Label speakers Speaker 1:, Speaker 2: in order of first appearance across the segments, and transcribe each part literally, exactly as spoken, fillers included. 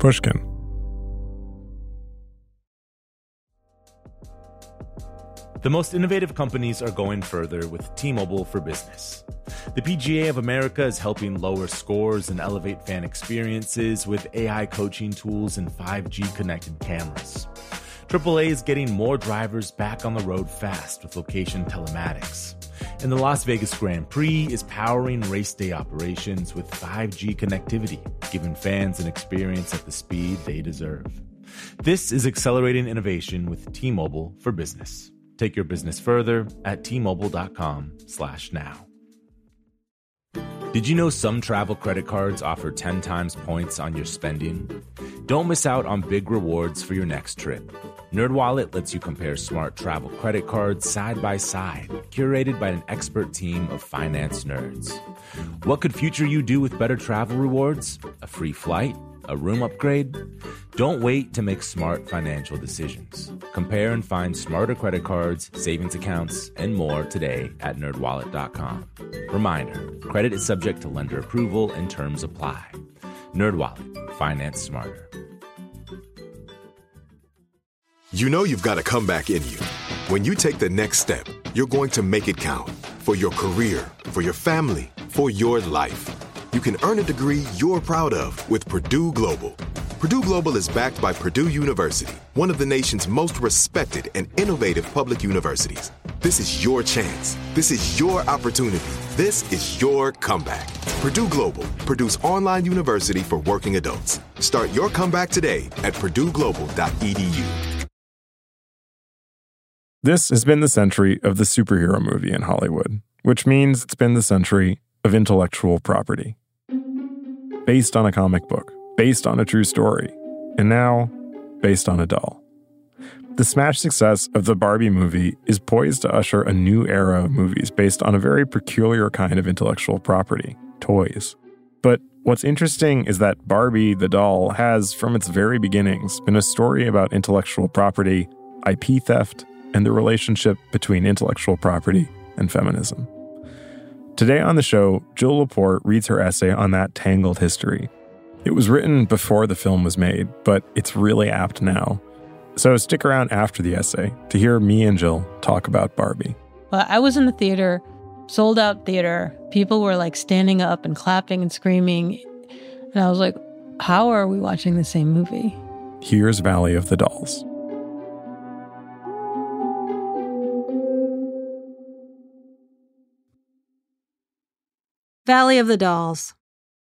Speaker 1: Pushkin.
Speaker 2: The most innovative companies are going further with T-Mobile for Business. The P G A of America is helping lower scores and elevate fan experiences with A I coaching tools and five G connected cameras. triple A is getting more drivers back on the road fast with location telematics. And the Las Vegas Grand Prix is powering race day operations with five G connectivity, giving fans an experience at the speed they deserve. This is accelerating innovation with T-Mobile for Business. Take your business further at T-Mobile.com slash now. Did you know some travel credit cards offer ten times points on your spending? Don't miss out on big rewards for your next trip. NerdWallet lets you compare smart travel credit cards side by side, curated by an expert team of finance nerds. What could future you do with better travel rewards? A free flight? A room upgrade? Don't wait to make smart financial decisions. Compare and find smarter credit cards, savings accounts, and more today at nerd wallet dot com. Reminder, credit is subject to lender approval and terms apply. NerdWallet, finance smarter.
Speaker 3: You know you've got a comeback in you. When you take the next step, you're going to make it count. For your career, for your family, for your life. You can earn a degree you're proud of with Purdue Global. Purdue Global is backed by Purdue University, one of the nation's most respected and innovative public universities. This is your chance. This is your opportunity. This is your comeback. Purdue Global, Purdue's online university for working adults. Start your comeback today at purdue global dot e d u.
Speaker 1: This has been the century of the superhero movie in Hollywood, which means it's been the century of intellectual property. Based on a comic book, based on a true story, and now based on a doll. The smash success of the Barbie movie is poised to usher a new era of movies based on a very peculiar kind of intellectual property, toys. But what's interesting is that Barbie, the doll, has, from its very beginnings, been a story about intellectual property, I P theft, and the relationship between intellectual property and feminism. Today on the show, Jill Lepore reads her essay on that tangled history. It was written before the film was made, but it's really apt now. So stick around after the essay to hear me and Jill talk about Barbie.
Speaker 4: Well, I was in the theater, sold out theater. People were like standing up and clapping and screaming. And I was like, how are we watching the same movie?
Speaker 1: Here's Valley of the Dolls.
Speaker 4: Valley of the Dolls.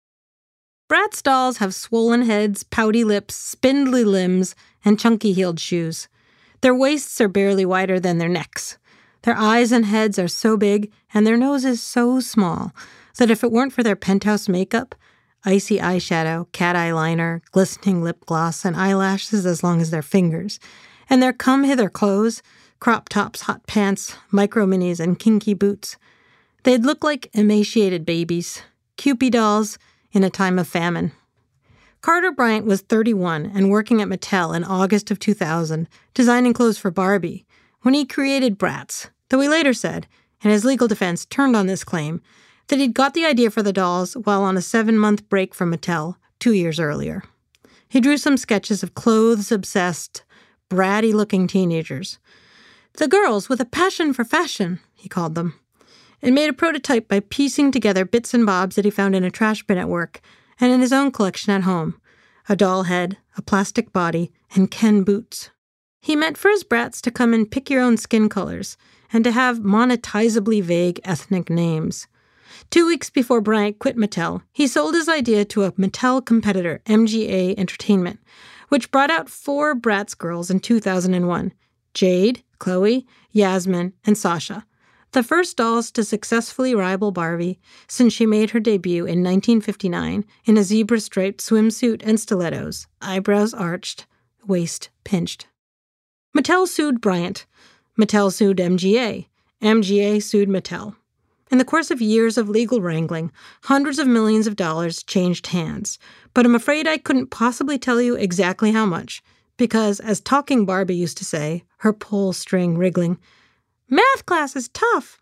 Speaker 4: Bratz dolls have swollen heads, pouty lips, spindly limbs, and chunky-heeled shoes. Their waists are barely wider than their necks. Their eyes and heads are so big, and their noses so small, that if it weren't for their penthouse makeup, icy eyeshadow, cat eyeliner, glistening lip gloss, and eyelashes as long as their fingers, and their come-hither clothes, crop tops, hot pants, micro-minis, and kinky boots, they'd look like emaciated babies, Kewpie dolls in a time of famine. Carter Bryant was thirty-one and working at Mattel in August of two thousand, designing clothes for Barbie, when he created Bratz, though he later said, and his legal defense turned on this claim, that he'd got the idea for the dolls while on a seven-month break from Mattel two years earlier. He drew some sketches of clothes-obsessed, bratty-looking teenagers. The girls with a passion for fashion, he called them, and made a prototype by piecing together bits and bobs that he found in a trash bin at work and in his own collection at home, a doll head, a plastic body, and Ken boots. He meant for his brats to come in pick-your-own skin colors and to have monetizably vague ethnic names. Two weeks before Bryant quit Mattel, he sold his idea to a Mattel competitor, M G A Entertainment, which brought out four Bratz girls in two thousand one, Jade, Chloe, Yasmin, and Sasha, the first dolls to successfully rival Barbie since she made her debut in nineteen fifty-nine in a zebra-striped swimsuit and stilettos, eyebrows arched, waist pinched. Mattel sued Bryant. Mattel sued M G A. M G A sued Mattel. In the course of years of legal wrangling, hundreds of millions of dollars changed hands, but I'm afraid I couldn't possibly tell you exactly how much, because, as Talking Barbie used to say, her pull string wriggling, math class is tough.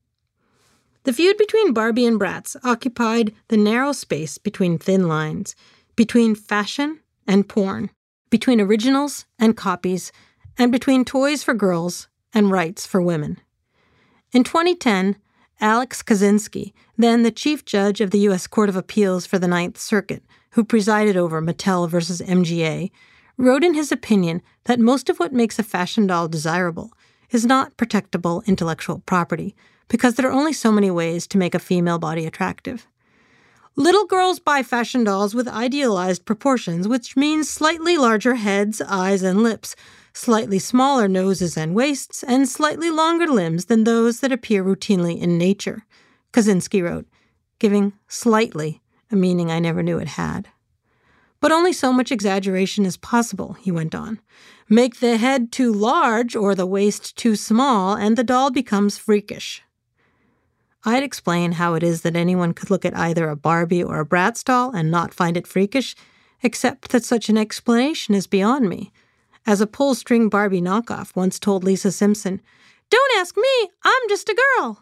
Speaker 4: The feud between Barbie and Bratz occupied the narrow space between thin lines, between fashion and porn, between originals and copies, and between toys for girls and rights for women. In twenty ten, Alex Kaczynski, then the chief judge of the U S Court of Appeals for the Ninth Circuit, who presided over Mattel versus M G A, wrote in his opinion that most of what makes a fashion doll desirable is not protectable intellectual property, because there are only so many ways to make a female body attractive. Little girls buy fashion dolls with idealized proportions, which means slightly larger heads, eyes, and lips, slightly smaller noses and waists, and slightly longer limbs than those that appear routinely in nature, Kaczynski wrote, giving slightly a meaning I never knew it had. But only so much exaggeration is possible, he went on. Make the head too large or the waist too small, and the doll becomes freakish. I'd explain how it is that anyone could look at either a Barbie or a Bratz doll and not find it freakish, except that such an explanation is beyond me. As a pull-string Barbie knockoff once told Lisa Simpson, "Don't ask me, I'm just a girl."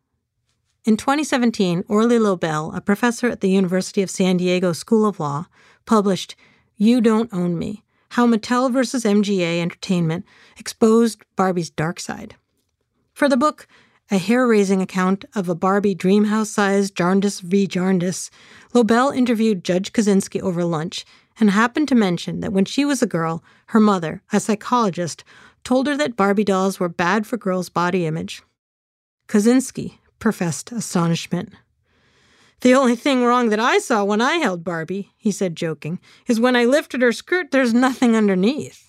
Speaker 4: In twenty seventeen, Orly Lobel, a professor at the University of San Diego School of Law, published You Don't Own Me, How Mattel versus M G A Entertainment Exposed Barbie's Dark Side. For the book, a hair-raising account of a Barbie Dreamhouse-sized Jarndyce v. Jarndyce, Lobel interviewed Judge Kaczynski over lunch and happened to mention that when she was a girl, her mother, a psychologist, told her that Barbie dolls were bad for girls' body image. Kaczynski professed astonishment. "The only thing wrong that I saw when I held Barbie," he said, joking, "is when I lifted her skirt, there's nothing underneath."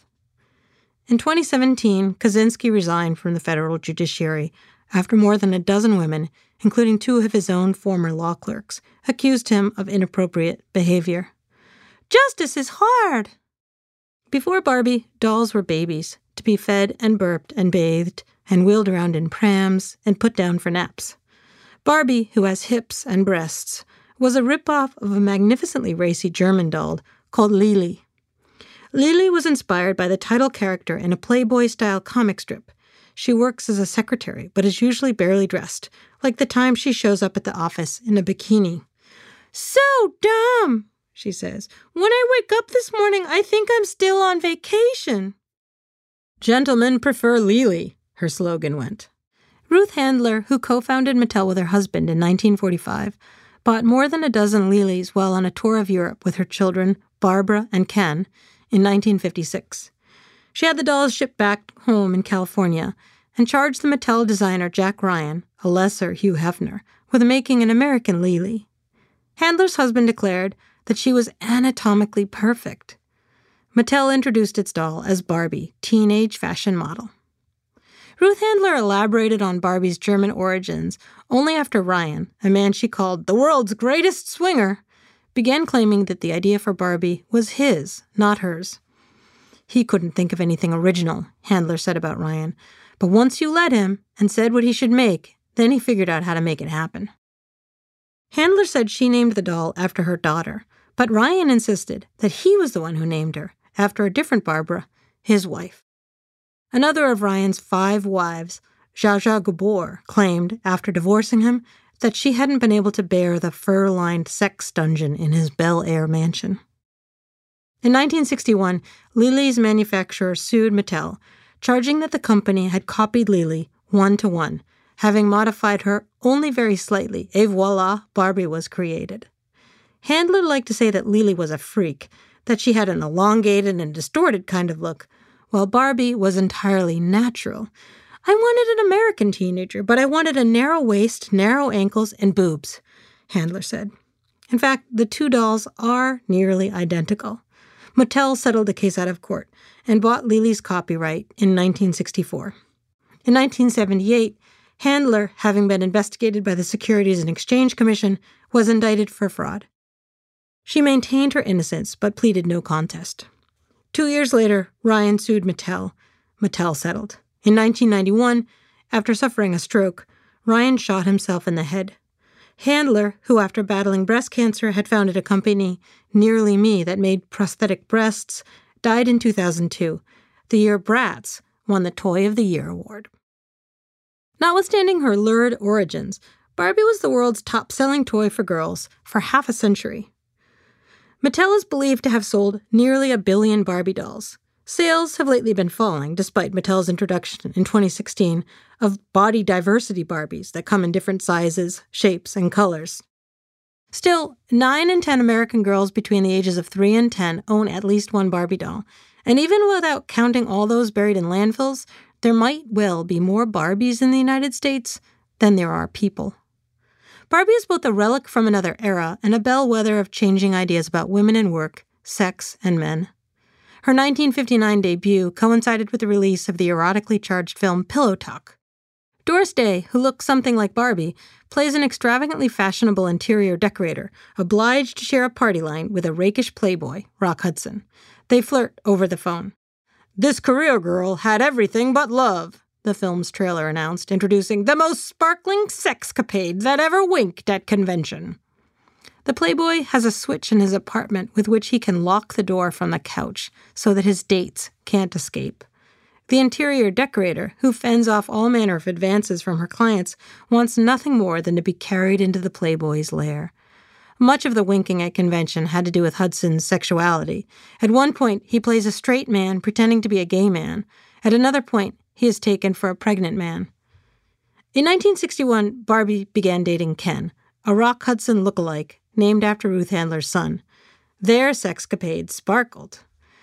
Speaker 4: In twenty seventeen, Kaczynski resigned from the federal judiciary after more than a dozen women, including two of his own former law clerks, accused him of inappropriate behavior. Justice is hard. Before Barbie, dolls were babies, to be fed and burped and bathed and wheeled around in prams and put down for naps. Barbie, who has hips and breasts, was a ripoff of a magnificently racy German doll called Lili. Lili was inspired by the title character in a Playboy-style comic strip. She works as a secretary, but is usually barely dressed, like the time she shows up at the office in a bikini. "So dumb," she says. "When I wake up this morning, I think I'm still on vacation." "Gentlemen prefer Lili," her slogan went. Ruth Handler, who co-founded Mattel with her husband in nineteen forty-five, bought more than a dozen Lilis while on a tour of Europe with her children, Barbara and Ken, in nineteen fifty-six. She had the dolls shipped back home in California and charged the Mattel designer Jack Ryan, a lesser Hugh Hefner, with making an American Lili. Handler's husband declared that she was anatomically perfect. Mattel introduced its doll as Barbie, teenage fashion model. Ruth Handler elaborated on Barbie's German origins only after Ryan, a man she called the world's greatest swinger, began claiming that the idea for Barbie was his, not hers. He couldn't think of anything original, Handler said about Ryan, but once you let him and said what he should make, then he figured out how to make it happen. Handler said she named the doll after her daughter, but Ryan insisted that he was the one who named her, after a different Barbara, his wife. Another of Ryan's five wives, Zsa Zsa Gabor, claimed, after divorcing him, that she hadn't been able to bear the fur-lined sex dungeon in his Bel Air mansion. In nineteen sixty-one, Lili's manufacturer sued Mattel, charging that the company had copied Lili one-to-one, having modified her only very slightly, et voila, Barbie was created. Handler liked to say that Lili was a freak, that she had an elongated and distorted kind of look, while Barbie was entirely natural. "I wanted an American teenager, but I wanted a narrow waist, narrow ankles, and boobs," Handler said. In fact, the two dolls are nearly identical. Mattel settled the case out of court and bought Lili's copyright in nineteen sixty-four. In nineteen seventy-eight, Handler, having been investigated by the Securities and Exchange Commission, was indicted for fraud. She maintained her innocence but pleaded no contest. Two years later, Ryan sued Mattel. Mattel settled. In nineteen ninety-one, after suffering a stroke, Ryan shot himself in the head. Handler, who after battling breast cancer had founded a company, Nearly Me, that made prosthetic breasts, died in two thousand two, the year Bratz won the Toy of the Year award. Notwithstanding her lurid origins, Barbie was the world's top-selling toy for girls for half a century. Mattel is believed to have sold nearly a billion Barbie dolls. Sales have lately been falling, despite Mattel's introduction in twenty sixteen of body diversity Barbies that come in different sizes, shapes, and colors. Still, nine in ten American girls between the ages of three and ten own at least one Barbie doll, and even without counting all those buried in landfills, there might well be more Barbies in the United States than there are people. Barbie is both a relic from another era and a bellwether of changing ideas about women and work, sex, and men. Her nineteen fifty-nine debut coincided with the release of the erotically charged film Pillow Talk. Doris Day, who looks something like Barbie, plays an extravagantly fashionable interior decorator, obliged to share a party line with a rakish playboy, Rock Hudson. They flirt over the phone. "This career girl had everything but love," the film's trailer announced, introducing the most sparkling sexcapade that ever winked at convention. The playboy has a switch in his apartment with which he can lock the door from the couch so that his dates can't escape. The interior decorator, who fends off all manner of advances from her clients, wants nothing more than to be carried into the playboy's lair. Much of the winking at convention had to do with Hudson's sexuality. At one point, he plays a straight man pretending to be a gay man. At another point, he is taken for a pregnant man. In nineteen sixty-one, Barbie began dating Ken, a Rock Hudson look-alike, named after Ruth Handler's son. Their sexcapade sparkled.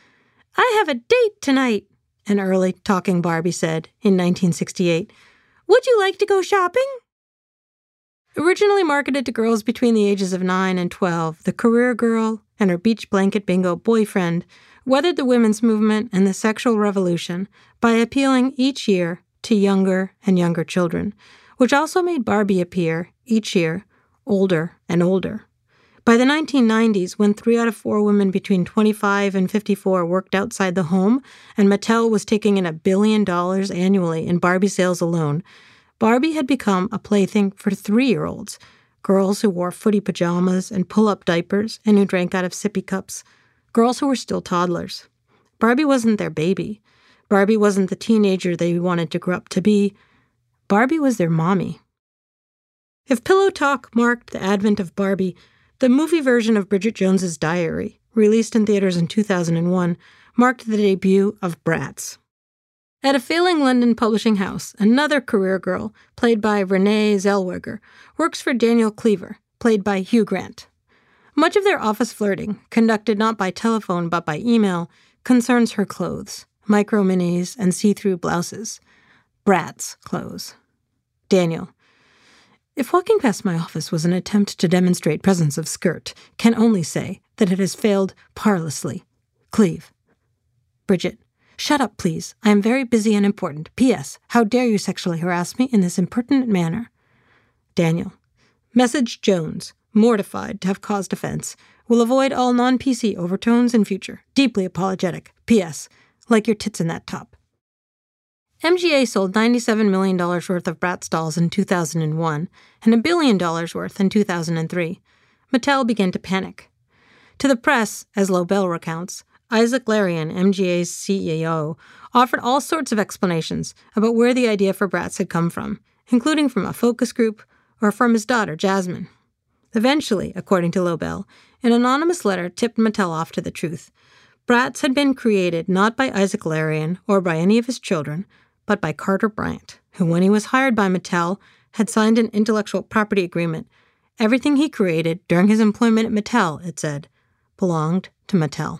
Speaker 4: "I have a date tonight," an early talking Barbie said in nineteen sixty-eight. "Would you like to go shopping?" Originally marketed to girls between the ages of nine and twelve, the career girl and her beach blanket bingo boyfriend weathered the women's movement and the sexual revolution by appealing each year to younger and younger children, which also made Barbie appear, each year, older and older. By the nineteen nineties, when three out of four women between twenty-five and fifty-four worked outside the home, and Mattel was taking in a billion dollars annually in Barbie sales alone, Barbie had become a plaything for three-year-olds, girls who wore footy pajamas and pull-up diapers and who drank out of sippy cups, girls who were still toddlers. Barbie wasn't their baby. Barbie wasn't the teenager they wanted to grow up to be. Barbie was their mommy. If Pillow Talk marked the advent of Barbie, the movie version of Bridget Jones's Diary, released in theaters in two thousand one, marked the debut of Bratz. At a failing London publishing house, another career girl, played by Renee Zellweger, works for Daniel Cleaver, played by Hugh Grant. Much of their office flirting, conducted not by telephone but by email, concerns her clothes, micro-minis and see-through blouses. Bratz clothes. Daniel: "If walking past my office was an attempt to demonstrate presence of skirt, can only say that it has failed parlously. Cleve." Bridget: "Shut up, please. I am very busy and important. P S. How dare you sexually harass me in this impertinent manner?" Daniel: "Message Jones, mortified to have caused offense. Will avoid all non-P C overtones in future. Deeply apologetic. P S. Like your tits in that top." M G A sold ninety-seven million dollars worth of Bratz dolls in two thousand one and a billion dollars worth in two thousand three. Mattel began to panic. To the press, as Lobel recounts, Isaac Larian, M G A's C E O, offered all sorts of explanations about where the idea for Bratz had come from, including from a focus group or from his daughter, Jasmine. Eventually, according to Lobel, an anonymous letter tipped Mattel off to the truth. Bratz had been created not by Isaac Larian or by any of his children, but by Carter Bryant, who, when he was hired by Mattel, had signed an intellectual property agreement. Everything he created during his employment at Mattel, it said, belonged to Mattel.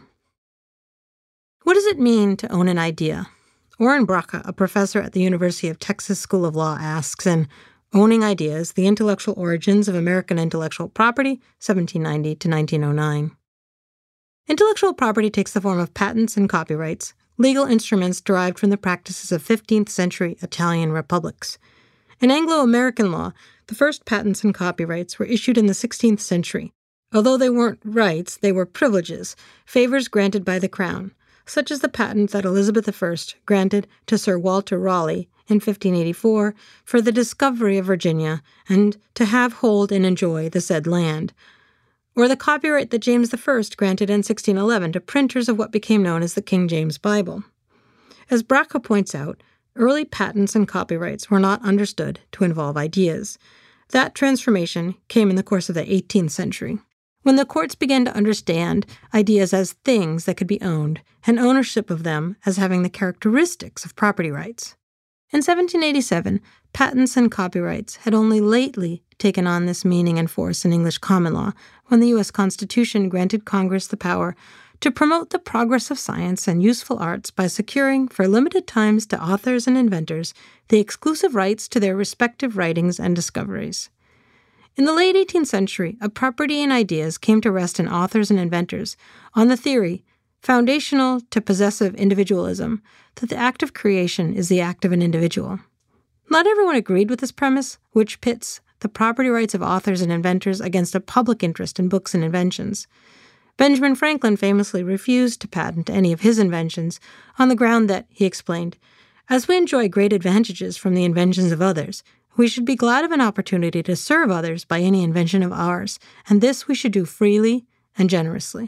Speaker 4: What does it mean to own an idea? Oren Bracha, a professor at the University of Texas School of Law, asks in Owning Ideas, The Intellectual Origins of American Intellectual Property, seventeen ninety to nineteen oh nine. Intellectual property takes the form of patents and copyrights, legal instruments derived from the practices of fifteenth century Italian republics. In Anglo-American law, the first patents and copyrights were issued in the sixteenth century. Although they weren't rights, they were privileges, favors granted by the crown, such as the patent that Elizabeth the First granted to Sir Walter Raleigh in fifteen eighty-four for the discovery of Virginia and to have, hold, and enjoy the said land, or the copyright that James the First granted in sixteen eleven to printers of what became known as the King James Bible. As Bracha points out, early patents and copyrights were not understood to involve ideas. That transformation came in the course of the eighteenth century. when the courts began to understand ideas as things that could be owned and ownership of them as having the characteristics of property rights. In seventeen eighty-seven, patents and copyrights had only lately taken on this meaning and force in English common law when the U S Constitution granted Congress the power to promote the progress of science and useful arts by securing for limited times to authors and inventors the exclusive rights to their respective writings and discoveries. In the late eighteenth century, a property and ideas came to rest in authors and inventors on the theory, foundational to possessive individualism, that the act of creation is the act of an individual. Not everyone agreed with this premise, which pits the property rights of authors and inventors against a public interest in books and inventions. Benjamin Franklin famously refused to patent any of his inventions on the ground that, he explained, as we enjoy great advantages from the inventions of others, we should be glad of an opportunity to serve others by any invention of ours, and this we should do freely and generously.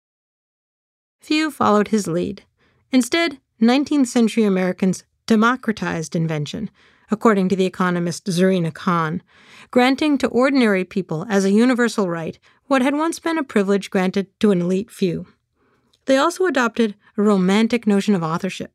Speaker 4: Few followed his lead. Instead, nineteenth century Americans democratized invention, according to the economist Zarina Khan, granting to ordinary people as a universal right what had once been a privilege granted to an elite few. They also adopted a romantic notion of authorship,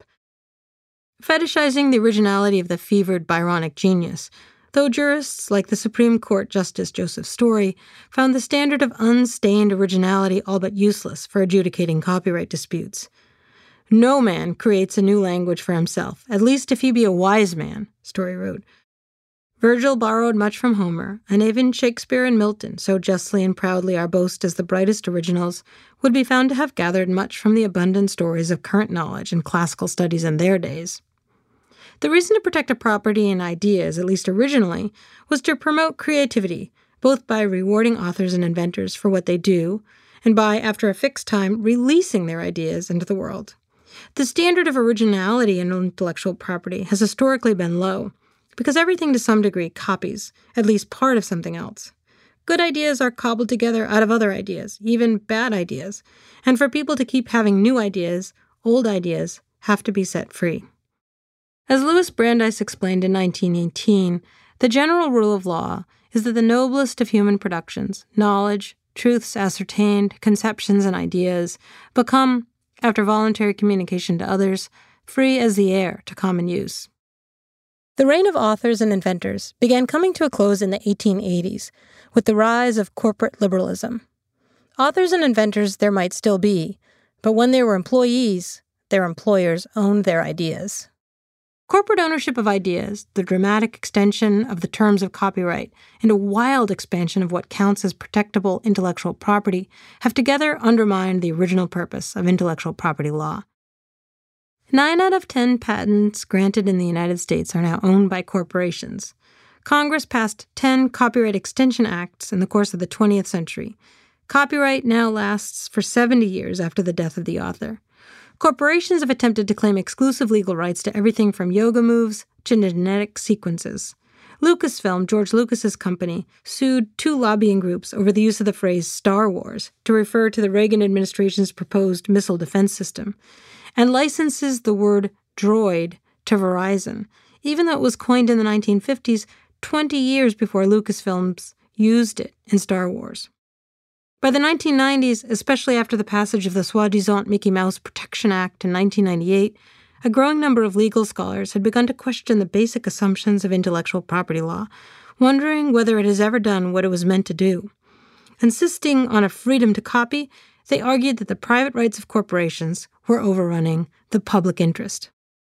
Speaker 4: fetishizing the originality of the fevered Byronic genius, though jurists like the Supreme Court Justice Joseph Story found the standard of unstained originality all but useless for adjudicating copyright disputes. No man creates a new language for himself, at least if he be a wise man, Story wrote. Virgil borrowed much from Homer, and even Shakespeare and Milton, so justly and proudly our boast as the brightest originals, would be found to have gathered much from the abundant stories of current knowledge and classical studies in their days. The reason to protect a property and ideas, at least originally, was to promote creativity, both by rewarding authors and inventors for what they do, and by, after a fixed time, releasing their ideas into the world. The standard of originality in intellectual property has historically been low, because everything to some degree copies at least part of something else. Good ideas are cobbled together out of other ideas, even bad ideas, and for people to keep having new ideas, old ideas have to be set free. As Louis Brandeis explained in nineteen eighteen, the general rule of law is that the noblest of human productions, knowledge, truths ascertained, conceptions, and ideas, become, after voluntary communication to others, free as the air to common use. The reign of authors and inventors began coming to a close in the eighteen eighties with the rise of corporate liberalism. Authors and inventors there might still be, but when they were employees, their employers owned their ideas. Corporate ownership of ideas, the dramatic extension of the terms of copyright, and a wild expansion of what counts as protectable intellectual property have together undermined the original purpose of intellectual property law. Nine out of ten patents granted in the United States are now owned by corporations. Congress passed ten Copyright Extension Acts in the course of the twentieth century. Copyright now lasts for seventy years after the death of the author. Corporations have attempted to claim exclusive legal rights to everything from yoga moves to genetic sequences. Lucasfilm, George Lucas's company, sued two lobbying groups over the use of the phrase Star Wars to refer to the Reagan administration's proposed missile defense system, and licenses the word droid to Verizon, even though it was coined in the nineteen fifties, twenty years before Lucasfilms used it in Star Wars. By the nineteen nineties, especially after the passage of the soi-disant Mickey Mouse Protection Act in nineteen ninety-eight, a growing number of legal scholars had begun to question the basic assumptions of intellectual property law, wondering whether it has ever done what it was meant to do. Insisting on a freedom to copy, they argued that the private rights of corporations were overrunning the public interest.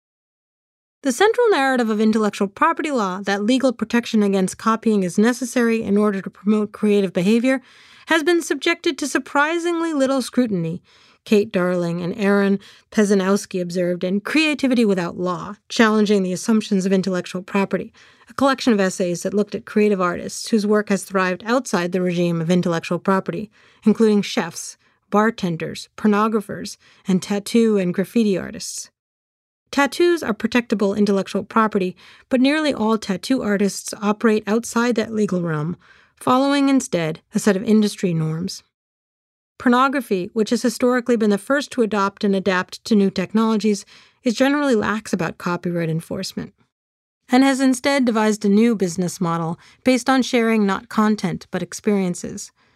Speaker 4: The central narrative of intellectual property law, that legal protection against copying is necessary in order to promote creative behavior, has been subjected to surprisingly little scrutiny, Kate Darling and Aaron Pezinowski observed in Creativity Without Law, Challenging the Assumptions of Intellectual Property, a collection of essays that looked at creative artists whose work has thrived outside the regime of intellectual property, including chefs, bartenders, pornographers, and tattoo and graffiti artists. Tattoos are protectable intellectual property, but nearly all tattoo artists operate outside that legal realm, following instead a set of industry norms. Pornography, which has historically been the first to adopt and adapt to new technologies, is generally lax about copyright enforcement, and has instead devised a new business model based on sharing not content but experiences.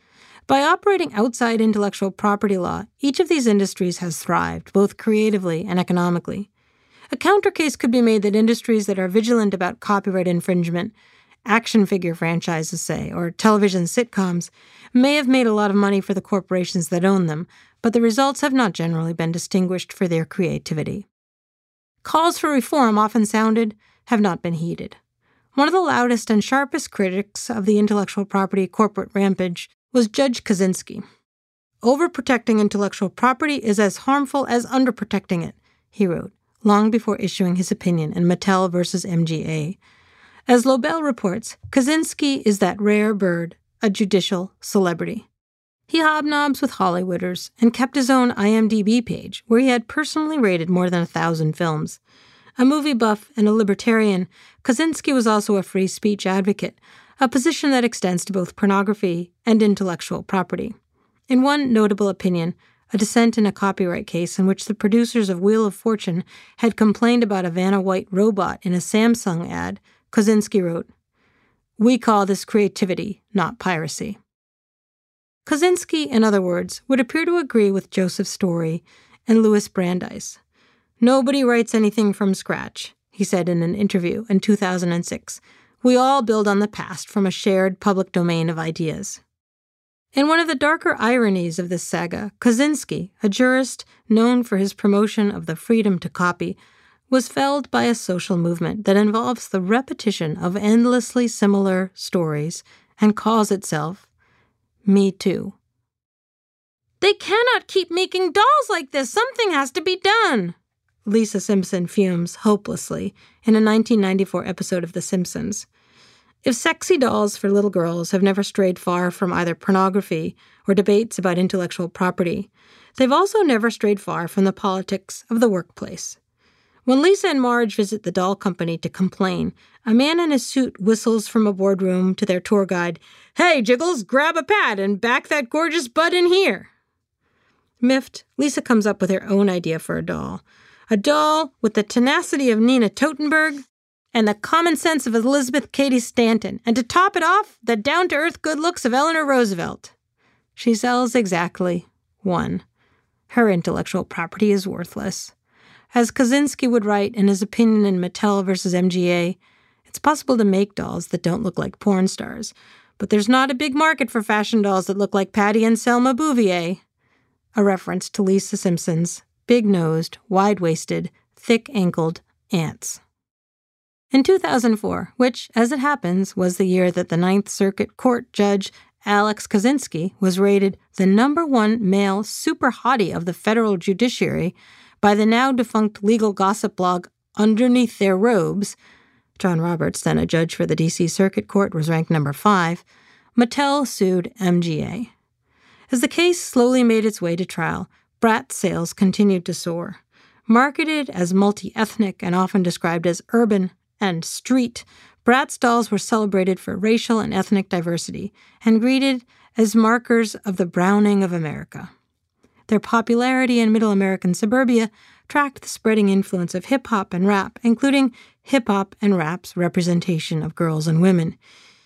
Speaker 4: By operating outside intellectual property law, each of these industries has thrived, both creatively and economically. A counter case could be made that industries that are vigilant about copyright infringement, action figure franchises, say, or television sitcoms, may have made a lot of money for the corporations that own them, but the results have not generally been distinguished for their creativity. Calls for reform, often sounded, have not been heeded. One of the loudest and sharpest critics of the intellectual property corporate rampage was Judge Kaczynski. Overprotecting intellectual property is as harmful as underprotecting it, he wrote, long before issuing his opinion in Mattel versus M G A. As Lobel reports, Kaczynski is that rare bird, a judicial celebrity. He hobnobs with Hollywooders and kept his own I M D B page, where he had personally rated more than a thousand films. A movie buff and a libertarian, Kaczynski was also a free speech advocate, a position that extends to both pornography and intellectual property. In one notable opinion, a dissent in a copyright case in which the producers of Wheel of Fortune had complained about a Vanna White robot in a Samsung ad, Kaczynski wrote, "We call this creativity, not piracy." Kaczynski, in other words, would appear to agree with Joseph Story and Louis Brandeis. "Nobody writes anything from scratch," he said in an interview in two thousand six. "We all build on the past from a shared public domain of ideas." In one of the darker ironies of this saga, Kaczynski, a jurist known for his promotion of the freedom to copy, was felled by a social movement that involves the repetition of endlessly similar stories and calls itself Me Too. "They cannot keep making dolls like this. Something has to be done," Lisa Simpson fumes hopelessly in a nineteen ninety-four episode of The Simpsons. If sexy dolls for little girls have never strayed far from either pornography or debates about intellectual property, they've also never strayed far from the politics of the workplace. When Lisa and Marge visit the doll company to complain, a man in a suit whistles from a boardroom to their tour guide, "Hey, Jiggles, grab a pad and back that gorgeous butt in here." Miffed, Lisa comes up with her own idea for a doll. A doll with the tenacity of Nina Totenberg and the common sense of Elizabeth Cady Stanton, and to top it off, the down-to-earth good looks of Eleanor Roosevelt. She sells exactly one. Her intellectual property is worthless. As Kaczynski would write in his opinion in Mattel versus M G A, it's possible to make dolls that don't look like porn stars, but there's not a big market for fashion dolls that look like Patty and Selma Bouvier. A reference to Lisa Simpson's big-nosed, wide-waisted, thick-ankled aunts. In two thousand four, which, as it happens, was the year that the Ninth Circuit Court Judge Alex Kaczynski was rated the number one male super hottie of the federal judiciary by the now-defunct legal gossip blog Underneath Their Robes, John Roberts, then a judge for the D C Circuit Court, was ranked number five, Mattel sued M G A. As the case slowly made its way to trial, Bratz sales continued to soar. Marketed as multi-ethnic and often described as urban and street, Bratz dolls were celebrated for racial and ethnic diversity and greeted as markers of the browning of America. Their popularity in middle American suburbia tracked the spreading influence of hip-hop and rap, including hip-hop and rap's representation of girls and women.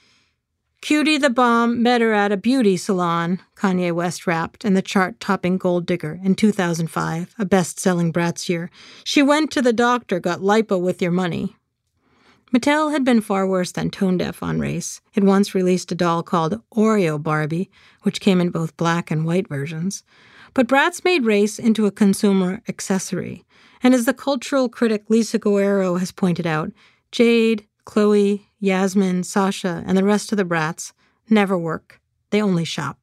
Speaker 4: "Cutie the Bomb met her at a beauty salon," Kanye West rapped in the chart-topping Gold Digger in two thousand five, a best-selling Bratz year. "She went to the doctor, got lipo with your money." Mattel had been far worse than tone-deaf on race. It once released a doll called Oreo Barbie, which came in both black and white versions. But Bratz made race into a consumer accessory. And as the cultural critic Lisa Guerrero has pointed out, Jade, Chloe, Yasmin, Sasha, and the rest of the Bratz never work. They only shop.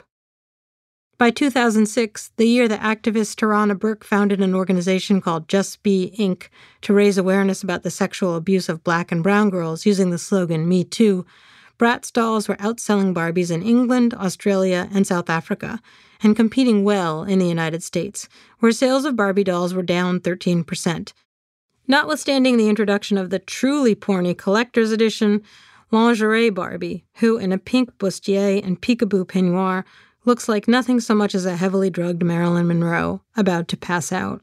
Speaker 4: By two thousand six, the year that activist Tarana Burke founded an organization called Just Be Incorporated to raise awareness about the sexual abuse of black and brown girls using the slogan Me Too, Bratz dolls were outselling Barbies in England, Australia, and South Africa, and competing well in the United States, where sales of Barbie dolls were down thirteen percent. Notwithstanding the introduction of the truly porny collector's edition, Lingerie Barbie, who in a pink bustier and peekaboo peignoir looks like nothing so much as a heavily drugged Marilyn Monroe about to pass out.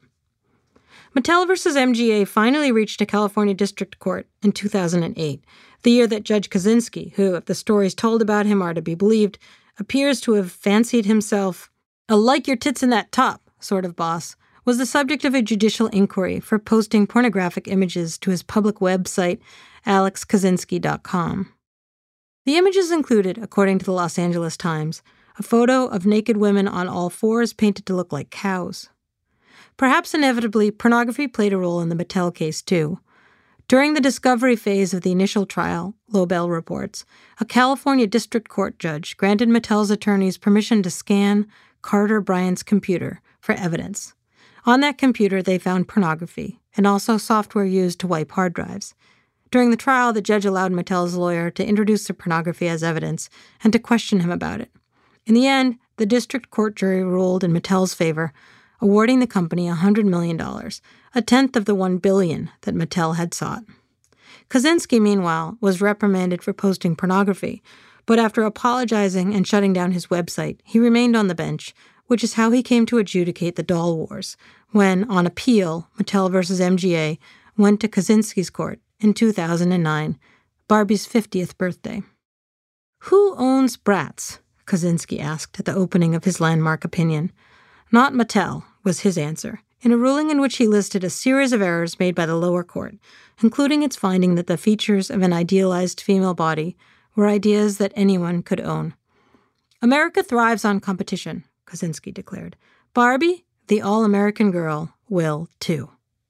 Speaker 4: Mattel versus M G A finally reached a California district court in two thousand eight, the year that Judge Kaczynski, who, if the stories told about him are to be believed, appears to have fancied himself a like-your-tits-in-that-top sort of boss, was the subject of a judicial inquiry for posting pornographic images to his public website, alex kozinski dot com. The images included, according to the Los Angeles Times, a photo of naked women on all fours painted to look like cows. Perhaps inevitably, pornography played a role in the Mattel case, too. During the discovery phase of the initial trial, Lobel reports, a California district court judge granted Mattel's attorneys permission to scan Carter Bryant's computer for evidence. On that computer, they found pornography and also software used to wipe hard drives. During the trial, the judge allowed Mattel's lawyer to introduce the pornography as evidence and to question him about it. In the end, the district court jury ruled in Mattel's favor, awarding the company one hundred million dollars, a tenth of the one billion dollars that Mattel had sought. Kozinski, meanwhile, was reprimanded for posting pornography, but after apologizing and shutting down his website, he remained on the bench, which is how he came to adjudicate the doll wars, when, on appeal, Mattel versus M G A went to Kozinski's court in two thousand nine, Barbie's fiftieth birthday. Who owns Bratz? Kozinski asked at the opening of his landmark opinion. Not Mattel, was his answer, in a ruling in which he listed a series of errors made by the lower court, including its finding that the features of an idealized female body were ideas that anyone could own. America thrives on competition, Kozinski declared. Barbie, the all-American girl, will too.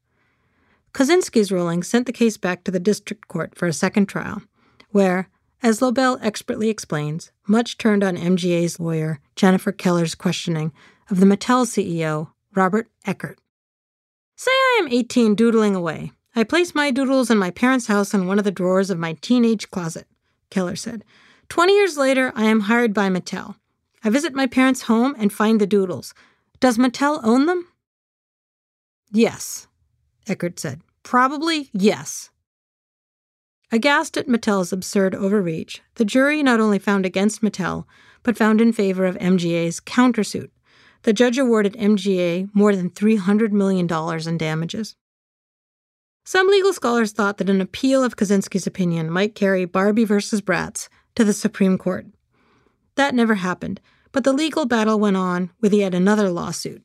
Speaker 4: Kozinski's ruling sent the case back to the district court for a second trial, where, as Lobel expertly explains, much turned on M G A's lawyer, Jennifer Keller's questioning of the Mattel C E O, Robert Eckert. Say I am eighteen doodling away. I place my doodles in my parents' house in one of the drawers of my teenage closet, Keller said. Twenty years later, I am hired by Mattel. I visit my parents' home and find the doodles. Does Mattel own them? Yes, Eckert said. Probably yes. Aghast at Mattel's absurd overreach, the jury not only found against Mattel, but found in favor of M G A's countersuit. The judge awarded M G A more than three hundred million dollars in damages. Some legal scholars thought that an appeal of Kozinski's opinion might carry Barbie versus Bratz to the Supreme Court. That never happened, but the legal battle went on with yet another lawsuit.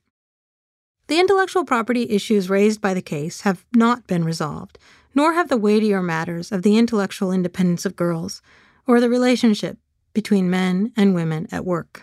Speaker 4: The intellectual property issues raised by the case have not been resolved, nor have the weightier matters of the intellectual independence of girls or the relationship between men and women at work.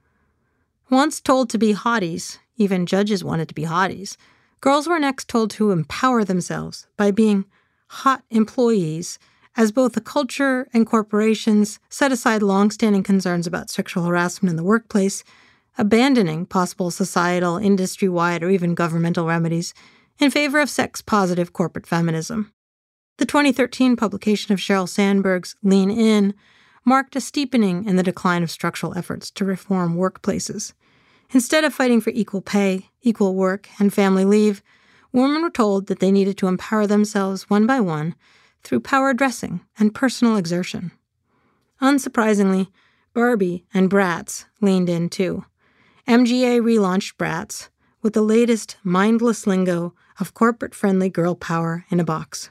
Speaker 4: Once told to be hotties, even judges wanted to be hotties, girls were next told to empower themselves by being hot employees, as both the culture and corporations set aside long-standing concerns about sexual harassment in the workplace, abandoning possible societal, industry-wide, or even governmental remedies in favor of sex-positive corporate feminism. The twenty thirteen publication of Sheryl Sandberg's Lean In marked a steepening in the decline of structural efforts to reform workplaces. Instead of fighting for equal pay, equal work, and family leave, women were told that they needed to empower themselves one by one through power dressing and personal exertion. Unsurprisingly, Barbie and Bratz leaned in too. M G A relaunched Bratz with the latest mindless lingo of corporate-friendly girl power in a box.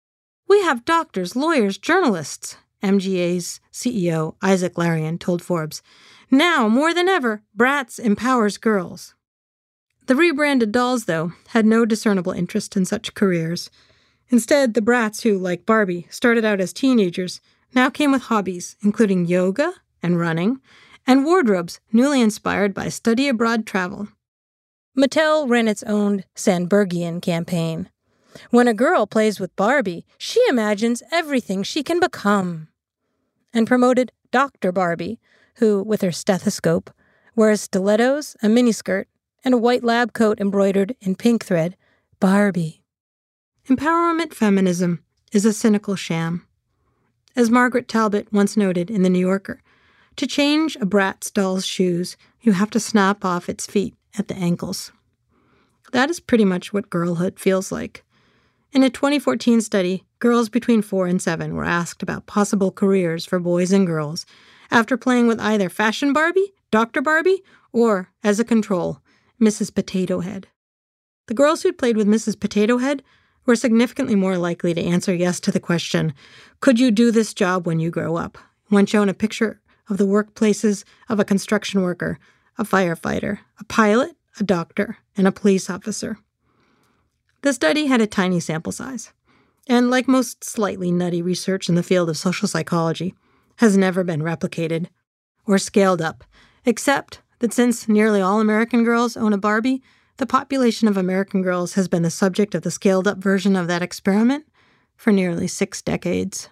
Speaker 4: We have doctors, lawyers, journalists, M G A's C E O, Isaac Larian, told Forbes. Now, more than ever, Bratz empowers girls. The rebranded dolls, though, had no discernible interest in such careers. Instead, the Bratz who, like Barbie, started out as teenagers, now came with hobbies, including yoga and running, and wardrobes newly inspired by study abroad travel. Mattel ran its own Sandbergian campaign. When a girl plays with Barbie, she imagines everything she can become. And promoted Doctor Barbie, who, with her stethoscope, wears stilettos, a miniskirt, and a white lab coat embroidered in pink thread. Barbie. Empowerment feminism is a cynical sham. As Margaret Talbot once noted in The New Yorker, to change a Bratz doll's shoes, you have to snap off its feet at the ankles. That is pretty much what girlhood feels like. In a twenty fourteen study, girls between four and seven were asked about possible careers for boys and girls after playing with either Fashion Barbie, Doctor Barbie, or, as a control, Missus Potato Head. The girls who'd played with Missus Potato Head were significantly more likely to answer yes to the question, could you do this job when you grow up, when shown a picture of the workplaces of a construction worker, a firefighter, a pilot, a doctor, and a police officer. The study had a tiny sample size, and like most slightly nutty research in the field of social psychology, has never been replicated or scaled up, except that since nearly all American girls own a Barbie, the population of American girls has been the subject of the scaled-up version of that experiment for nearly six decades.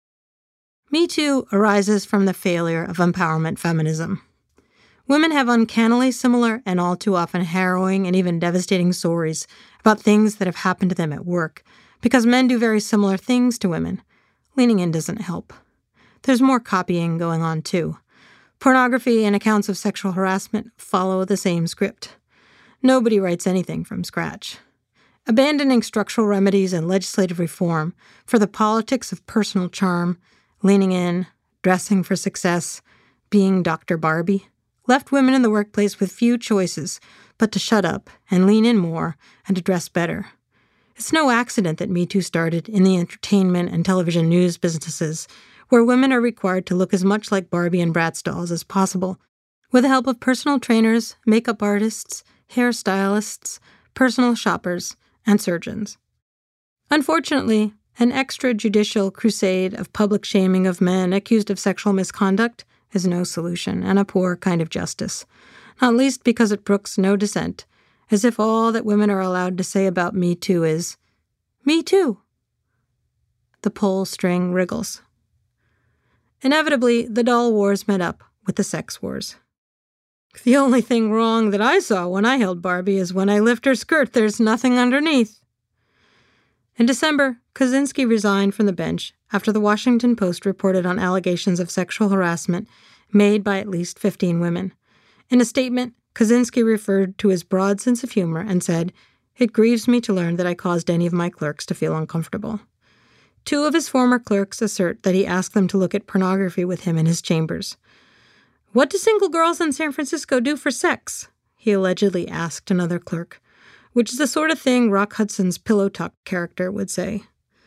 Speaker 4: Me Too arises from the failure of empowerment feminism. Women have uncannily similar and all too often harrowing and even devastating stories about things that have happened to them at work, because men do very similar things to women. Leaning in doesn't help. There's more copying going on, too. Pornography and accounts of sexual harassment follow the same script. Nobody writes anything from scratch. Abandoning structural remedies and legislative reform for the politics of personal charm, leaning in, dressing for success, being Doctor Barbie, left women in the workplace with few choices but to shut up and lean in more and to dress better. It's no accident that Me Too started in the entertainment and television news businesses, where women are required to look as much like Barbie and Bratz dolls as possible, with the help of personal trainers, makeup artists, hairstylists, personal shoppers, and surgeons. Unfortunately, an extrajudicial crusade of public shaming of men accused of sexual misconduct is no solution and a poor kind of justice, not least because it brooks no dissent, as if all that women are allowed to say about Me Too is, "Me too." The pull string wriggles. Inevitably, the doll wars met up with the sex wars. The only thing wrong that I saw when I held Barbie is when I lift her skirt, there's nothing underneath. In December, Kaczynski resigned from the bench after the Washington Post reported on allegations of sexual harassment made by at least fifteen women. In a statement, Kaczynski referred to his broad sense of humor and said, "It grieves me to learn that I caused any of my clerks to feel uncomfortable." Two of his former clerks assert that he asked them to look at pornography with him in his chambers. "What do single girls in San Francisco do for sex?" he allegedly asked another clerk, which is the sort of thing Rock Hudson's Pillow Talk character would say.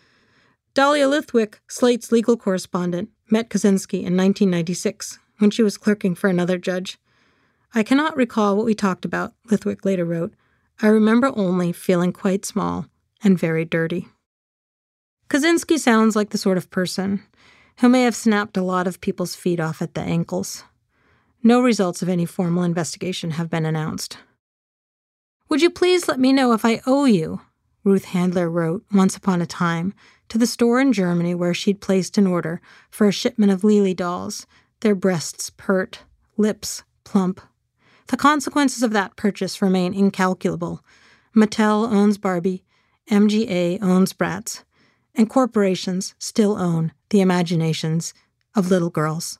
Speaker 4: Dahlia Lithwick, Slate's legal correspondent, met Kaczynski in nineteen ninety-six when she was clerking for another judge. "I cannot recall what we talked about," Lithwick later wrote. "I remember only feeling quite small and very dirty." Kaczynski sounds like the sort of person who may have snapped a lot of people's feet off at the ankles. No results of any formal investigation have been announced. "Would you please let me know if I owe you?" Ruth Handler wrote once upon a time to the store in Germany where she'd placed an order for a shipment of Lily dolls, their breasts pert, lips plump. The consequences of that purchase remain incalculable. Mattel owns Barbie, M G A owns Bratz, and corporations still own the imaginations of little girls.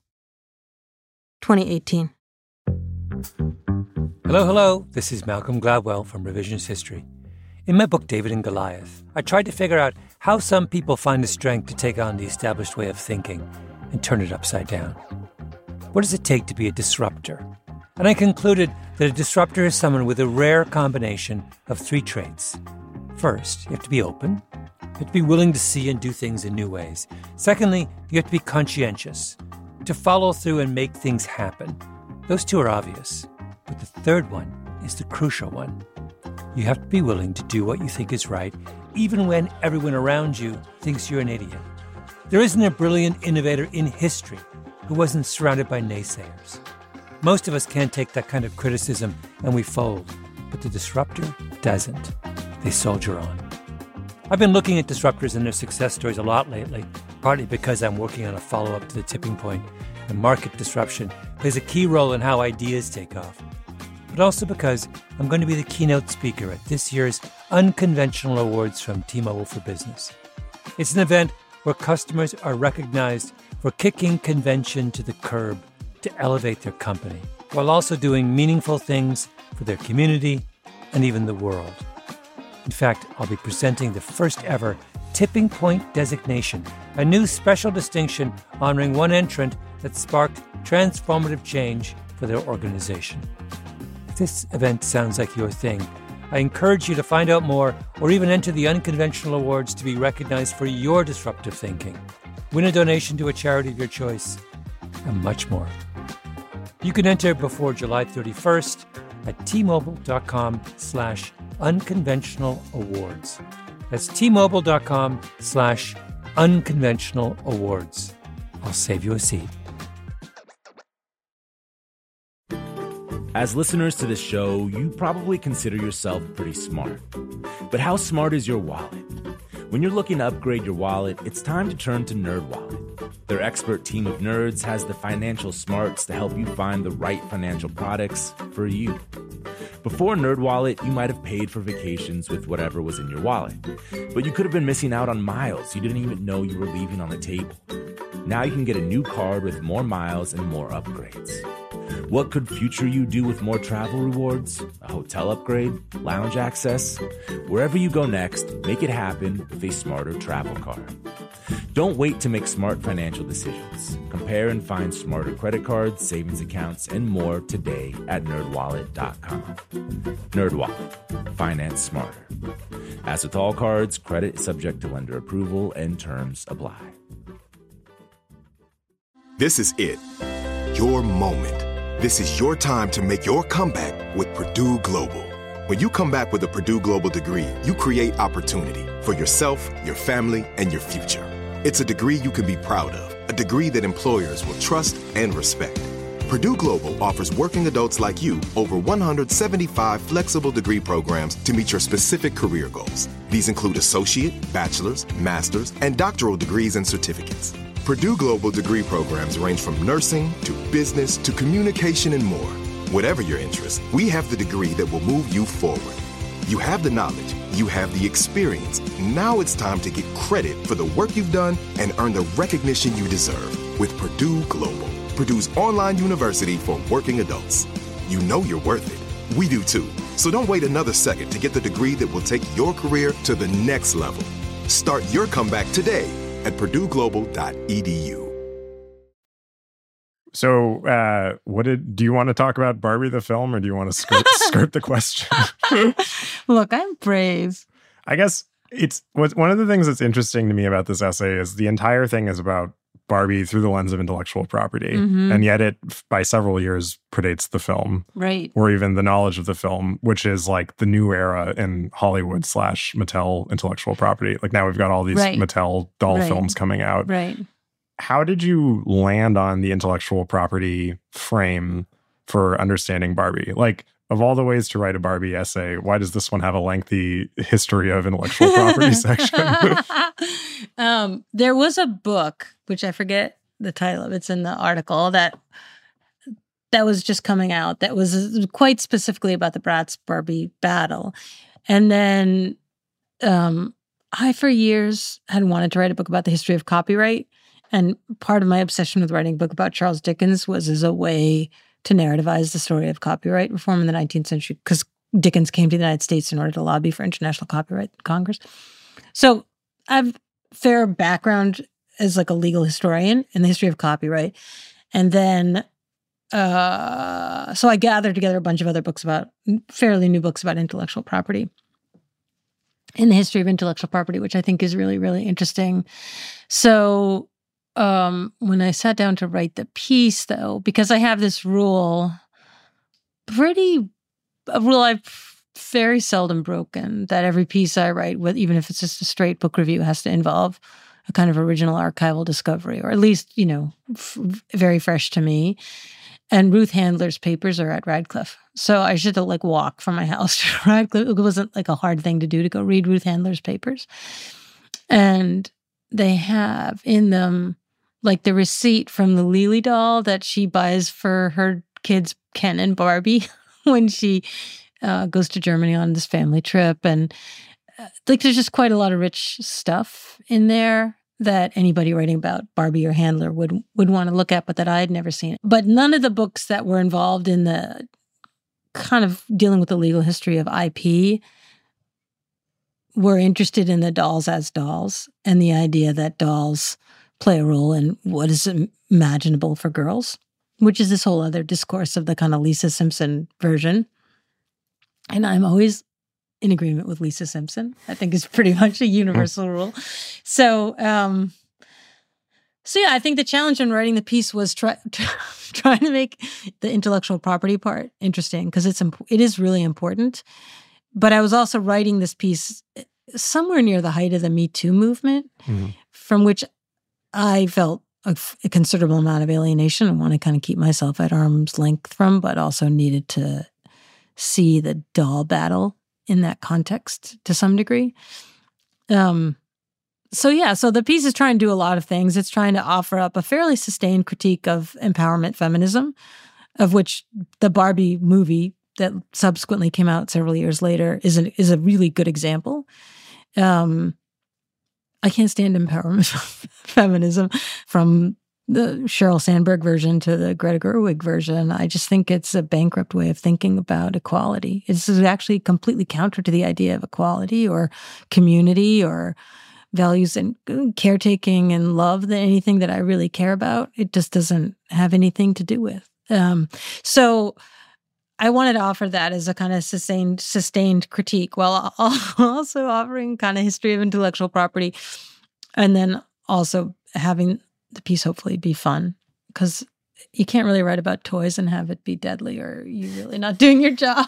Speaker 4: twenty eighteen.
Speaker 5: Hello, hello. This is Malcolm Gladwell from Revisionist History. In my book, David and Goliath, I tried to figure out how some people find the strength to take on the established way of thinking and turn it upside down. What does it take to be a disruptor? And I concluded that a disruptor is someone with a rare combination of three traits. First, you have to be open. You have to be willing to see and do things in new ways. Secondly, you have to be conscientious, to follow through and make things happen. Those two are obvious. But the third one is the crucial one. You have to be willing to do what you think is right, even when everyone around you thinks you're an idiot. There isn't a brilliant innovator in history who wasn't surrounded by naysayers. Most of us can't take that kind of criticism and we fold, but the disruptor doesn't. They soldier on. I've been looking at disruptors and their success stories a lot lately, partly because I'm working on a follow-up to The Tipping Point, and market disruption plays a key role in how ideas take off. But also because I'm going to be the keynote speaker at this year's Unconventional Awards from T-Mobile for Business. It's an event where customers are recognized for kicking convention to the curb to elevate their company, while also doing meaningful things for their community and even the world. In fact, I'll be presenting the first ever Tipping Point designation, a new special distinction honoring one entrant that sparked transformative change for their organization. If this event sounds like your thing, I encourage you to find out more or even enter the Unconventional Awards to be recognized for your disruptive thinking. Win a donation to a charity of your choice. and much more. You can enter before July thirty-first at T-Mobile.com slash unconventional awards. That's T-Mobile.com slash unconventional awards. I'll save you a seat.
Speaker 2: As listeners to this show, you probably consider yourself pretty smart. But how smart is your wallet? When you're looking to upgrade your wallet, it's time to turn to NerdWallet. Their expert team of nerds has the financial smarts to help you find the right financial products for you. Before NerdWallet, you might have paid for vacations with whatever was in your wallet. But you could have been missing out on miles you didn't even know you were leaving on the table. Now you can get a new card with more miles and more upgrades. What could future you do with more travel rewards? A hotel upgrade? Lounge access? Wherever you go next, make it happen with a smarter travel card. Don't wait to make smart financial decisions. Compare and find smarter credit cards, savings accounts, and more today at nerd wallet dot com. NerdWallet. Finance smarter. As with all cards, credit is subject to lender approval and terms apply.
Speaker 3: This is it. Your moment. This is your time to make your comeback with Purdue Global. When you come back with a Purdue Global degree, you create opportunity for yourself, your family, and your future. It's a degree you can be proud of, a degree that employers will trust and respect. Purdue Global offers working adults like you over one hundred seventy-five flexible degree programs to meet your specific career goals. These include associate, bachelor's, master's, and doctoral degrees and certificates. Purdue Global degree programs range from nursing to business to communication and more. Whatever your interest, we have the degree that will move you forward. You have the knowledge, you have the experience. Now it's time to get credit for the work you've done and earn the recognition you deserve with Purdue Global, Purdue's online university for working adults. You know you're worth it. We do too. So don't wait another second to get the degree that will take your career to the next level. Start your comeback today at purdue global dot e d u.
Speaker 1: So, uh, what did do you want to talk about Barbie the film, or do you want to skirt, skirt the question?
Speaker 4: Look, I'm brave.
Speaker 1: I guess it's what's one of the things that's interesting to me about this essay is the entire thing is about Barbie through the lens of intellectual property,
Speaker 4: Mm-hmm.
Speaker 1: and yet it by several years predates the film,
Speaker 4: Right.
Speaker 1: or even the knowledge of the film, which is like the new era in Hollywood slash Mattel intellectual property. Like now we've got all these
Speaker 4: Right.
Speaker 1: Mattel doll
Speaker 4: Right.
Speaker 1: films coming out.
Speaker 4: Right.
Speaker 1: How did you land on the intellectual property frame for understanding Barbie? Like, of all the ways to write a Barbie essay, why does this one have a lengthy history of intellectual property section?
Speaker 4: um, there was a book, which I forget the title of. It's in the article that that was just coming out. That was quite specifically about the Bratz Barbie battle, and then um, I, for years, had wanted to write a book about the history of copyright. And part of my obsession with writing a book about Charles Dickens was as a way to narrativize the story of copyright reform in the nineteenth century, because Dickens came to the United States in order to lobby for international copyright Congress. So I have fair background as like a legal historian in the history of copyright. And then, uh, so I gathered together a bunch of other books about, fairly new books about intellectual property in the history of intellectual property, which I think is really, really interesting. So um, when I sat down to write the piece, though, because I have this rule, pretty, a rule I've very seldom broken, that every piece I write, with, even if it's just a straight book review, has to involve a kind of original archival discovery, or at least, you know, f- very fresh to me. And Ruth Handler's papers are at Radcliffe. So I should like walk from my house to Radcliffe. It wasn't like a hard thing to do to go read Ruth Handler's papers. And they have in them like the receipt from the Lily doll that she buys for her kids, Ken and Barbie, when she uh, goes to Germany on this family trip. And uh, like there's just quite a lot of rich stuff in there that anybody writing about Barbie or Handler would would want to look at, but that I had never seen. But none of the books that were involved in the kind of dealing with the legal history of I P were interested in the dolls as dolls and the idea that dolls play a role in what is imaginable for girls, which is this whole other discourse of the kind of Lisa Simpson version. And I'm always in agreement with Lisa Simpson. I think is pretty much a universal rule. So, um, So yeah, I think the challenge in writing the piece was try, trying to make the intellectual property part interesting because it's imp- it is really important. But I was also writing this piece somewhere near the height of the Me Too movement, mm-hmm. from which I felt a, a considerable amount of alienation and want to kind of keep myself at arm's length from, but also needed to see the doll battle in that context to some degree. Um. So yeah, so the piece is trying to do a lot of things. It's trying to offer up a fairly sustained critique of empowerment feminism, of which the Barbie movie that subsequently came out several years later is an, is a really good example. Um, I can't stand empowerment feminism, from the Sheryl Sandberg version to the Greta Gerwig version. I just think it's a bankrupt way of thinking about equality. It's actually completely counter to the idea of equality or community or values and caretaking and love, than anything that I really care about. It just doesn't have anything to do with. Um, so I wanted to offer that as a kind of sustained, sustained critique, while also offering kind of history of intellectual property, and then also having the piece hopefully be fun, because you can't really write about toys and have it be deadly, or you're really not doing your job.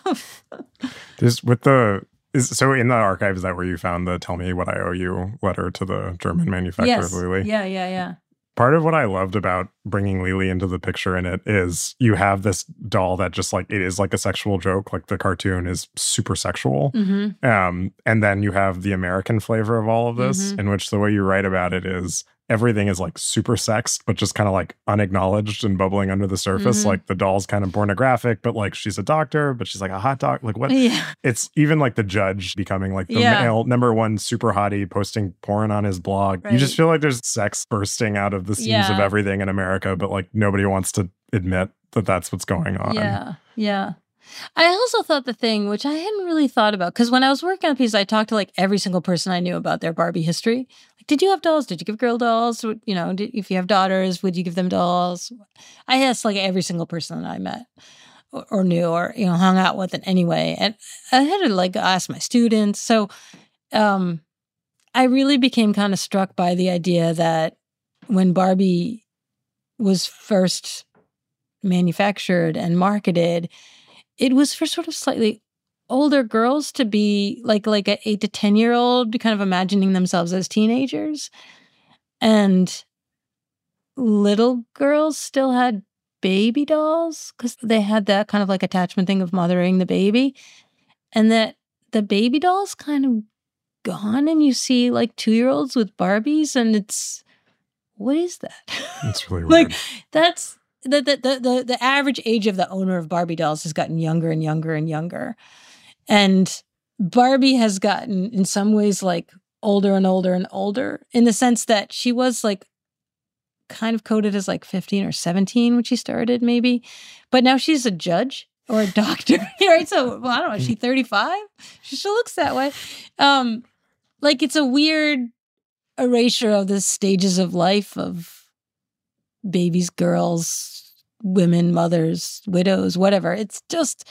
Speaker 1: Just with the Is, so in the archive, is that where you found the "Tell Me What I Owe You" letter to the German manufacturer
Speaker 4: yes.
Speaker 1: of Lili?
Speaker 4: Yeah, yeah, yeah.
Speaker 1: Part of what I loved about bringing Lili into the picture in it is you have this doll that just like, it is like a sexual joke. Like the cartoon is super sexual. Mm-hmm. Um, and then you have the American flavor of all of this, mm-hmm. in which the way you write about it is everything is like super sexed, but just kind of like unacknowledged and bubbling under the surface. Mm-hmm. Like the doll's kind of pornographic, but like she's a doctor, but she's like a hot dog. Like what?
Speaker 4: Yeah.
Speaker 1: It's even like the judge becoming like the
Speaker 4: yeah.
Speaker 1: male number one super hottie posting porn on his blog. Right. You just feel like there's sex bursting out of the seams yeah. of everything in America, but like nobody wants to admit that that's what's going on.
Speaker 4: Yeah. Yeah. I also thought the thing, which I hadn't really thought about, because when I was working on the piece, I talked to like every single person I knew about their Barbie history. Like, did you have dolls? Did you give girl dolls? You know, did, if you have daughters, would you give them dolls? I asked like every single person that I met or, or knew or, you know, hung out with in any way. And I had to like ask my students. So um, I really became kind of struck by the idea that when Barbie was first manufactured and marketed, it was for sort of slightly older girls to be like like an eight to ten year old, kind of imagining themselves as teenagers, and little girls still had baby dolls because they had that kind of like attachment thing of mothering the baby, and that the baby doll's kind of gone, and you see like two year olds with Barbies, and it's what is that?
Speaker 1: It's really weird.
Speaker 4: Like that's. The, the the the the average age of the owner of Barbie dolls has gotten younger and younger and younger. And Barbie has gotten, in some ways, like older and older and older, in the sense that she was like kind of coded as like fifteen or seventeen when she started, maybe. But now she's a judge or a doctor, right? So, well, I don't know, is she thirty-five? She still looks that way. Um, like it's a weird erasure of the stages of life of babies, girls, women, mothers, widows, whatever. It's just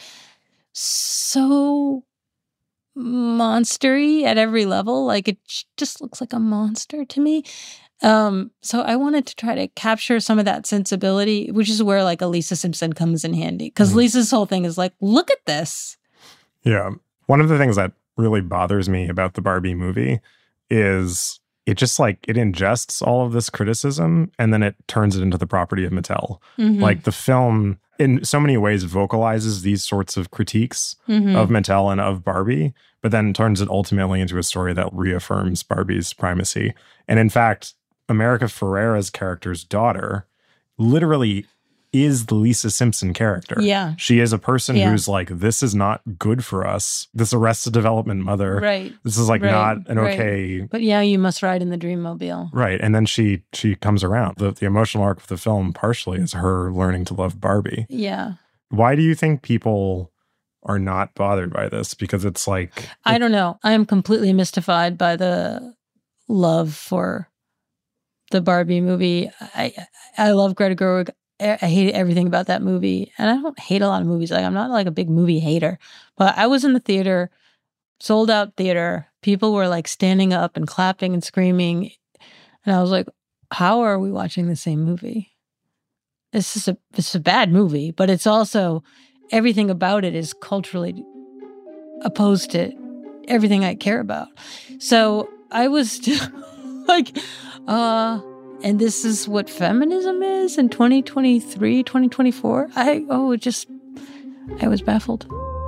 Speaker 4: so monstery at every level. Like it just looks like a monster to me. Um, so I wanted to try to capture some of that sensibility, which is where like a Lisa Simpson comes in handy. Because mm-hmm. Lisa's whole thing is like, look at this.
Speaker 1: Yeah. One of the things that really bothers me about the Barbie movie is it just like, it ingests all of this criticism and then it turns it into the property of Mattel. Mm-hmm. Like the film, in so many ways, vocalizes these sorts of critiques mm-hmm. of Mattel and of Barbie, but then turns it ultimately into a story that reaffirms Barbie's primacy. And in fact, America Ferrera's character's daughter literally is the Lisa Simpson character.
Speaker 4: Yeah.
Speaker 1: She is a person yeah. who's like, this is not good for us. This Arrested Development mother.
Speaker 4: Right.
Speaker 1: This is like right. not an
Speaker 4: right.
Speaker 1: okay.
Speaker 4: But yeah, you must ride in the Dreammobile.
Speaker 1: Right. And then she she comes around. The, the emotional arc of the film partially is her learning to love Barbie.
Speaker 4: Yeah.
Speaker 1: Why do you think people are not bothered by this? Because it's like.
Speaker 4: I don't know. I am completely mystified by the love for the Barbie movie. I I love Greta Gerwig. I hate everything about that movie. And I don't hate a lot of movies. Like I'm not like a big movie hater. But I was in the theater, sold out theater. People were like standing up and clapping and screaming. And I was like, how are we watching the same movie? It's just a, it's a bad movie, but it's also, everything about it is culturally opposed to everything I care about. So I was just like, uh, and this is what feminism is in twenty twenty-three, twenty twenty-four? I, oh, it just, I was baffled.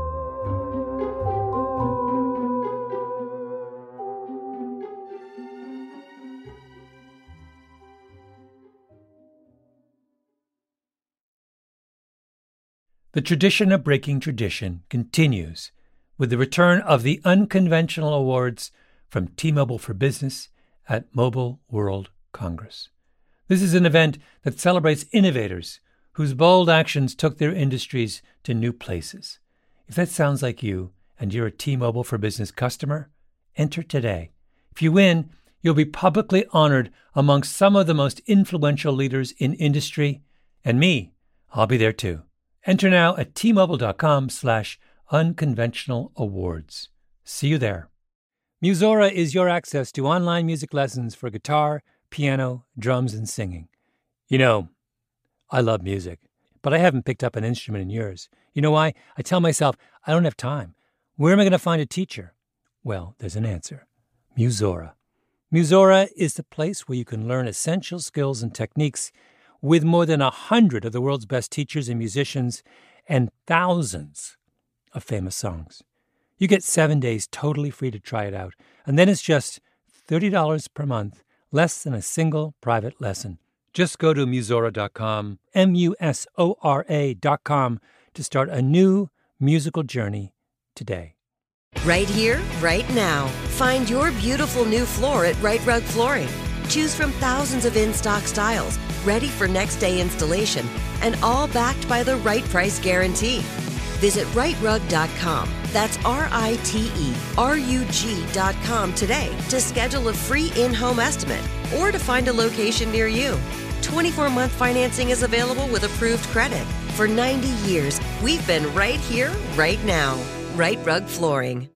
Speaker 5: The tradition of breaking tradition continues with the return of the Unconventional Awards from T-Mobile for Business at Mobile World Congress. This is an event that celebrates innovators whose bold actions took their industries to new places. If that sounds like you and you're a T-Mobile for Business customer, enter today. If you win, you'll be publicly honored amongst some of the most influential leaders in industry. And me, I'll be there too. Enter now at T-Mobile.com slash unconventional awards. See you there. Musora is your access to online music lessons for guitar, piano, drums, and singing. You know, I love music, but I haven't picked up an instrument in years. You know why? I tell myself, I don't have time. Where am I going to find a teacher? Well, there's an answer. Musora. Musora is the place where you can learn essential skills and techniques with more than a hundred of the world's best teachers and musicians and thousands of famous songs. You get seven days totally free to try it out, and then it's just thirty dollars per month, less than a single private lesson. Just go to Musora dot com, M U S O R A dot com, to start a new musical journey today.
Speaker 6: Right here, right now. Find your beautiful new floor at Rite Rug Flooring. Choose from thousands of in-stock styles, ready for next day installation, and all backed by the right price guarantee. Visit Rite Rug dot com. That's R I T E R U G dot com today to schedule a free in-home estimate or to find a location near you. twenty-four month financing is available with approved credit. For ninety years, we've been right here, right now. Rite Rug Flooring.